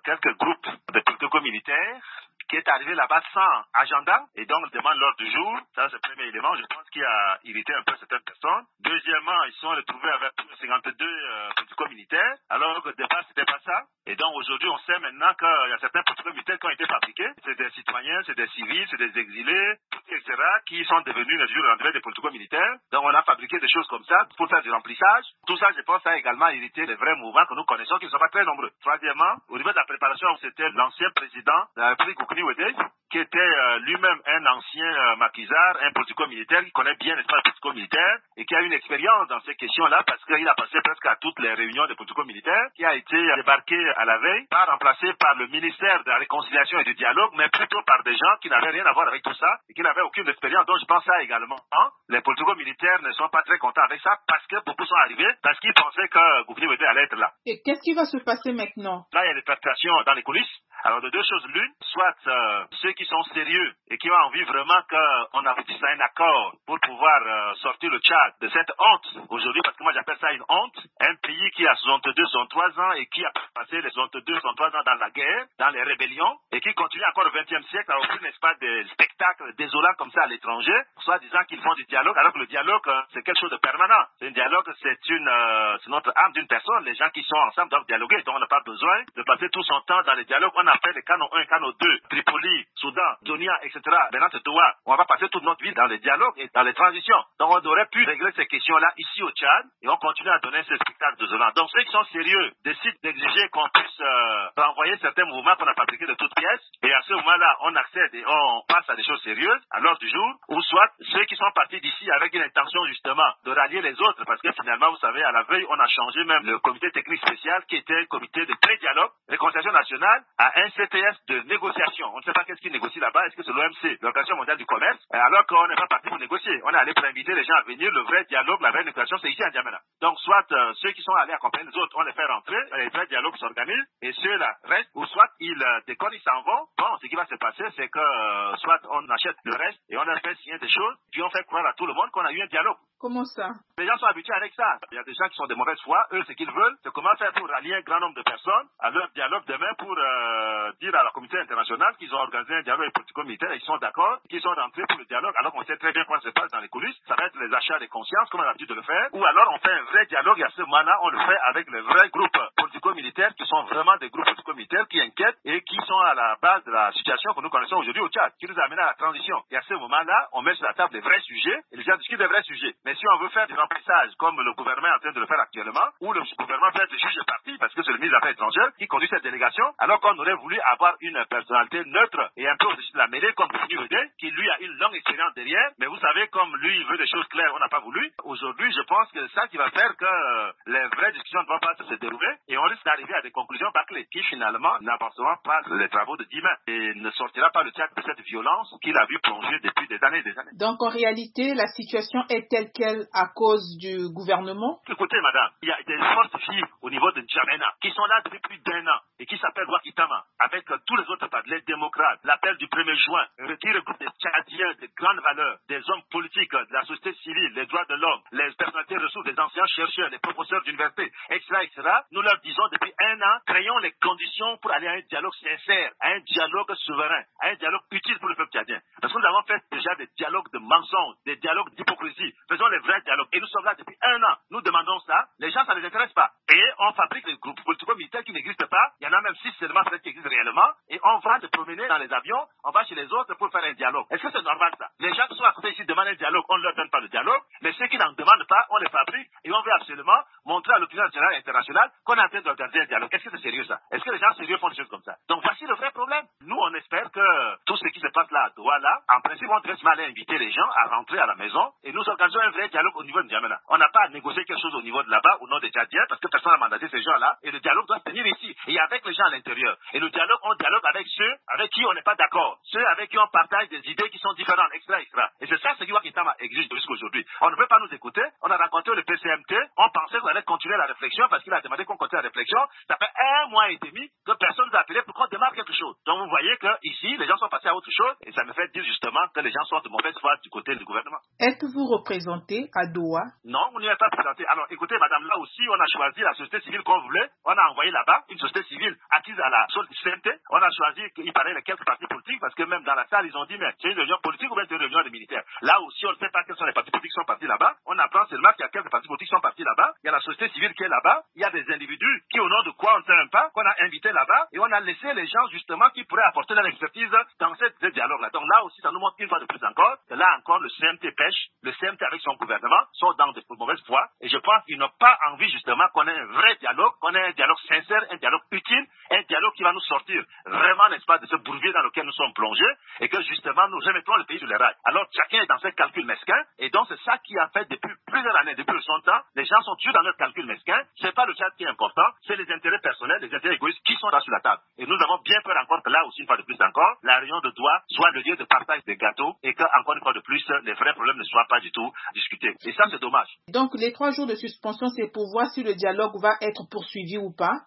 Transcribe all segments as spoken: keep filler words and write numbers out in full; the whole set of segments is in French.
quelques groupes de politico-militaires qui est arrivé là-bas sans agenda et donc demande l'ordre du jour. Ça, c'est le premier élément. Je pense qu'il a irrité un peu certaines personnes. Deuxièmement, ils sont retrouvés avec cinquante-deux euh, politico-militaires, alors qu'au départ, c'était pas ça. Et donc, aujourd'hui, on sait maintenant qu'il y a certains politico-militaires qui ont été fabriqués. C'est des citoyens, c'est des civils, c'est des exilés, et cetera, qui sont devenus le jour au lendemain des politico-militaires. Donc, on a fabriqué des choses comme ça pour faire du remplissage. Tout ça, je pense, a également irrité les vrais mouvements que nous connaissons, qui ne sont pas très nombreux. Troisièmement, au niveau de la préparation, c'était l'ancien président de la République qui était euh, lui-même un ancien euh, maquisard, un politico-militaire qui connaît bien l'espace politico-militaire et qui a une expérience dans ces questions-là parce qu'il a passé presque à toutes les réunions des politico-militaires, qui a été débarqué à la veille, pas remplacé par le ministère de la Réconciliation et du Dialogue, mais plutôt par des gens qui n'avaient rien à voir avec tout ça et qui n'avaient aucune expérience. Donc je pense ça également. Hein? Les politico-militaires ne sont pas très contents avec ça parce que beaucoup sont arrivés parce qu'ils pensaient que Gouverneur Wade allait être là. Et qu'est-ce qui va se passer maintenant? Là, il y a des tractations dans les coulisses. Alors, de deux choses l'une, soit euh, ceux qui sont sérieux et qui ont envie vraiment qu'on aboutisse à un accord pour pouvoir euh, sortir le Tchad de cette honte aujourd'hui, parce que moi j'appelle ça une honte, un pays qui a soixante-deux, soixante-trois ans et qui a passé les soixante-deux, soixante-trois ans dans la guerre, dans les rébellions, et qui continue encore au vingtième siècle à offrir, n'est-ce pas, des spectacles désolants comme ça à l'étranger, soit disant qu'ils font du dialogue, alors que le dialogue, euh, c'est quelque chose de permanent. C'est un dialogue, c'est une, euh, c'est notre âme d'une personne. Les gens qui sont ensemble doivent dialoguer, donc on n'a pas besoin de passer tout son temps dans les dialogues. On a fait les canaux un, canaux deux, Tripoli, Soudan, Donia, et cetera. Maintenant, c'est Doha. On va pas passer toute notre vie dans les dialogues et dans les transitions. Donc, on aurait pu régler ces questions-là ici au Tchad et on continue à donner ces spectacles désolants. Donc, ceux qui sont sérieux décident d'exiger qu'on puisse euh, renvoyer certains mouvements qu'on a fabriqués de toutes pièces et à ce moment-là, on accède et on passe à des choses sérieuses à l'ordre du jour, ou soit ceux qui sont partis d'ici avec une intention justement de rallier les autres, parce que finalement, vous savez, à la veille, on a changé même le comité technique spécial qui était un comité de pré-dialogue, réconciliation nationale, à un C T S de négociation. On ne sait pas qu'est-ce qu'ils négocient là-bas. Est-ce que c'est l'O M C, l'Organisation mondiale du commerce, alors qu'on n'est pas parti pour négocier. On est allé pour inviter les gens à venir. Le vrai dialogue, la vraie négociation, c'est ici à N'Djamena. Donc, soit euh, ceux qui sont allés accompagner les autres, on les fait rentrer, les vrais dialogues s'organisent, et ceux-là restent, ou soit ils euh, déconnent, ils s'en vont. Bon, ce qui va se passer, c'est que euh, soit on achète le reste et on leur fait signer des choses, puis on fait croire à tout le monde qu'on a eu un dialogue. Comment ça? Les gens sont habitués avec ça. Il y a des gens qui sont de mauvaise foi. Eux, ce qu'ils veulent, c'est comment faire pour rallier un grand nombre de personnes à leur dialogue demain pour euh, dire à la communauté internationale qu'ils ont organisé un dialogue politico-militaire et qu'ils sont d'accord, qu'ils sont rentrés pour le dialogue, alors qu'on sait très bien quoi se passe dans les coulisses. Ça va être les achats de conscience, comme on a l'habitude de le faire. Ou alors, on fait un vrai dialogue et à ce moment-là, on le fait avec les vrais groupes politico-militaires qui sont vraiment des groupes politico-militaires qui inquiètent et qui sont à la base de la situation que nous connaissons aujourd'hui au Tchad, qui nous a amené à la transition. Et à ce moment-là, on met sur la table des vrais sujets et les gens discutent des vrais sujets. Mais si on veut faire du remplissage, comme le gouvernement est en train de le faire actuellement, ou le gouvernement peut être le juge de parti, parce que c'est le ministre des Affaires étrangères qui conduit cette délégation, alors qu'on aurait voulu avoir une personnalité neutre et un peu au-dessus de la mêlée, comme Gouverneur Wade, qui lui a une longue expérience derrière, mais vous savez, comme lui, il veut des choses claires, on n'a pas voulu. Aujourd'hui, je pense que c'est ça qui va faire que euh, les vraies discussions ne vont pas se dérouler, et on risque d'arriver à des conclusions bâclées, qui finalement n'avanceront pas les travaux de demain, et ne sortira pas le Tchad de cette violence qu'il a vu plonger depuis des années et des années. Donc, en réalité, la situation est telle qu'elle à cause du gouvernement? Écoutez, madame, il y a des forces vives au niveau de N'Djamena qui sont là depuis plus d'un an et qui s'appellent Wakitama, avec euh, tous les autres partis, les démocrates, l'appel du premier juin, qui regroupe des Tchadiens de grandes valeurs, des hommes politiques, de la société civile, les droits de l'homme, les personnalités ressources, les anciens chercheurs, les professeurs d'université, et cetera, et cetera. Nous leur disons depuis un an, créons les conditions pour aller à un dialogue sincère, à un dialogue souverain, à un dialogue utile pour le peuple tchadien. Parce que nous avons fait déjà des dialogues de mensonges, des dialogues d'hypocrisie. Faisons les vrais dialogues. Et nous sommes là depuis un an. Nous demandons ça. Les gens, ça ne les intéresse pas. Et on fabrique des groupes politico-militaires qui n'existent pas. Il y en a même six seulement qui existent réellement. Et on va se promener dans les avions. On va chez les autres pour faire un dialogue. Est-ce que c'est normal ça? Les gens qui sont à côté ici demandent un dialogue. On ne leur donne pas le dialogue. Mais ceux qui n'en demandent pas, on les fabrique. Et on veut absolument montrer à l'opinion nationale et internationale qu'on est en train d'organiser un dialogue. Est-ce que c'est sérieux ça? Est-ce que les gens sérieux font des choses comme ça? Donc voici le vrai problème. Nous, on espère que tout ce qui se passe là à Doha, là, en principe, on devrait se mal inviter les gens à rentrer à la maison et nous organisons un vrai dialogue au niveau de N'Djamena. On n'a pas à négocier quelque chose au niveau de là-bas, au nom des Tchadiens, parce que personne n'a mandaté ces gens-là, et le dialogue doit se tenir ici, et avec les gens à l'intérieur. Et le dialogue, on dialogue avec ceux avec qui on n'est pas d'accord, ceux avec qui on partage des idées qui sont différentes, et cetera, et cetera. Et c'est ça ce qui Wakitama exige jusqu'à aujourd'hui. On ne veut pas nous écouter, on a rencontré le P C M T, on pensait qu'on allait continuer la réflexion, parce qu'il a demandé qu'on continue la réflexion. Ça fait un mois et demi que personne nous a appelé pour qu'on démarre quelque chose. Donc vous voyez que ici, les gens sont passés à autre chose, et ça me fait dire justement que les gens sont de mauvaise foi du côté du gouvernement. Êtes-vous représenté à Doha? Non, on n'y est pas présenté. Alors écoutez, madame, là aussi, on a choisi la société civile qu'on voulait. On a envoyé là-bas une société civile acquise à la C N T. On a choisi qu'il paraît les quelques partis politiques parce que même dans la salle, ils ont dit, mais c'est une réunion politique ou bien c'est une réunion de militaires. Là aussi, on ne sait pas quels sont les partis politiques qui sont partis là-bas. On apprend seulement qu'il y a quelques partis politiques qui sont partis là-bas. Il y a la société civile qui est là-bas. Il y a des individus qui, au nom de quoi on ne sait même pas, qu'on a invités là-bas. Et on a laissé les gens, justement, qui pourraient apporter leur expertise dans cette, ce dialogue-là. Donc là aussi, ça nous montre une fois de plus encore que là encore, le C N T pêche. Le C N T avec son gouvernement sont dans de mauvaises voies. Et je pense qu'ils n'ont pas envie, justement, qu'on ait un vrai dialogue, qu'on ait un dialogue sincère, un dialogue utile, un dialogue qui va nous sortir vraiment, n'est-ce pas, de ce bourbier dans lequel nous sommes plongés et que, justement, nous remettons le pays sur les rails. Alors, chacun est dans ses calculs mesquins et donc c'est ça qui a fait depuis plusieurs années, depuis son temps, les gens sont toujours dans leurs calculs mesquins. C'est pas le Tchad qui est important, c'est les intérêts personnels, les intérêts égoïstes qui sont là sur la table. Et nous avons bien peur encore que là aussi, une fois de plus encore, la réunion de Doha soit le lieu de partage des gâteaux et que, encore une fois de plus, les vrais problèmes ne soient pas du tout discutés. Et ça, c'est dommage. Donc, les trois jours de suspension, c'est pour voir si le dialogue va être poursuivi ou pas?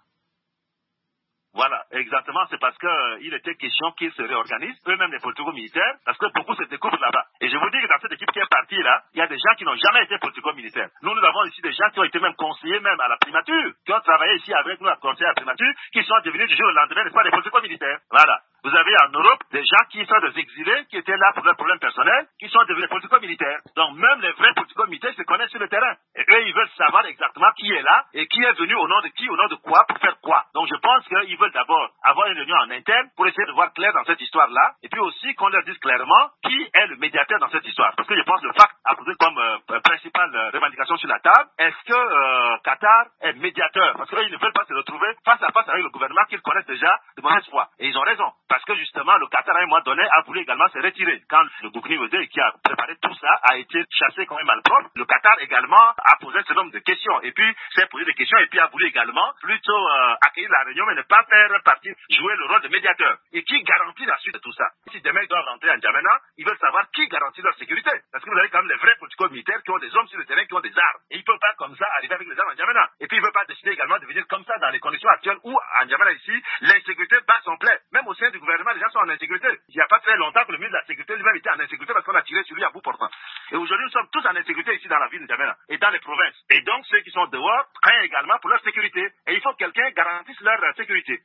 Voilà, exactement, c'est parce qu'il euh, était question qu'ils se réorganisent, eux-mêmes les politico-militaires, parce que beaucoup se découvrent là-bas. Et je vous dis que dans cette équipe qui est partie là, il y a des gens qui n'ont jamais été politico-militaires. Nous, nous avons ici des gens qui ont été même conseillers même à la primature, qui ont travaillé ici avec nous à conseiller à la primature, qui sont devenus du jour au lendemain, n'est-ce pas, des politico-militaires. Voilà. Vous avez en Europe des gens qui sont des exilés, qui étaient là pour leurs problèmes personnels, qui sont devenus politico-militaires. Donc même les vrais politico-militaires se connaissent sur le terrain. Et eux, ils veulent savoir exactement qui est là et qui est venu au nom de qui, au nom de quoi, pour faire quoi. Donc je pense qu'ils veulent d'abord avoir une réunion en interne pour essayer de voir clair dans cette histoire-là, et puis aussi qu'on leur dise clairement qui est le médiateur dans cette histoire. Parce que je pense que le F A C a posé comme euh, principale euh, revendication sur la table, est-ce que euh, Qatar est médiateur? Parce qu'eux, ils ne veulent pas se retrouver face à face avec le gouvernement qu'ils connaissent déjà de mauvaise foi. Et ils ont raison. Parce que justement, le Qatar, à un moment donné, a voulu également se retirer. Quand le Gouvernement qui a préparé tout ça a été chassé comme un malpropre, le Qatar également a posé un certain nombre de questions. Et puis, s'est posé des questions et puis a voulu également plutôt euh, accueillir la réunion, mais ne pas faire partie, jouer le rôle de médiateur. Et qui garantit la suite de tout ça? Si demain ils doivent rentrer en N'Djamena, ils veulent savoir qui garantit leur sécurité. Parce que vous avez quand même les vrais politico-militaires qui ont des hommes sur le terrain, qui ont des armes. Et ils ne peuvent pas comme ça arriver avec les armes en N'Djamena. Et puis ils ne veulent pas décider également de venir comme ça dans les conditions actuelles où en N'Djamena ici, l'insécurité bat son plein. Même au sein du gouvernement, les gens sont en insécurité. Il n'y a pas très longtemps que le ministre de la Sécurité lui-même était en insécurité parce qu'on a tiré sur lui à bout portant. Et aujourd'hui, nous sommes tous en insécurité ici dans la ville de N'Djamena et dans les provinces. Et donc, ceux qui sont dehors craignent également pour leur sécurité. Et il faut que quelqu'un garantisse leur sécurité.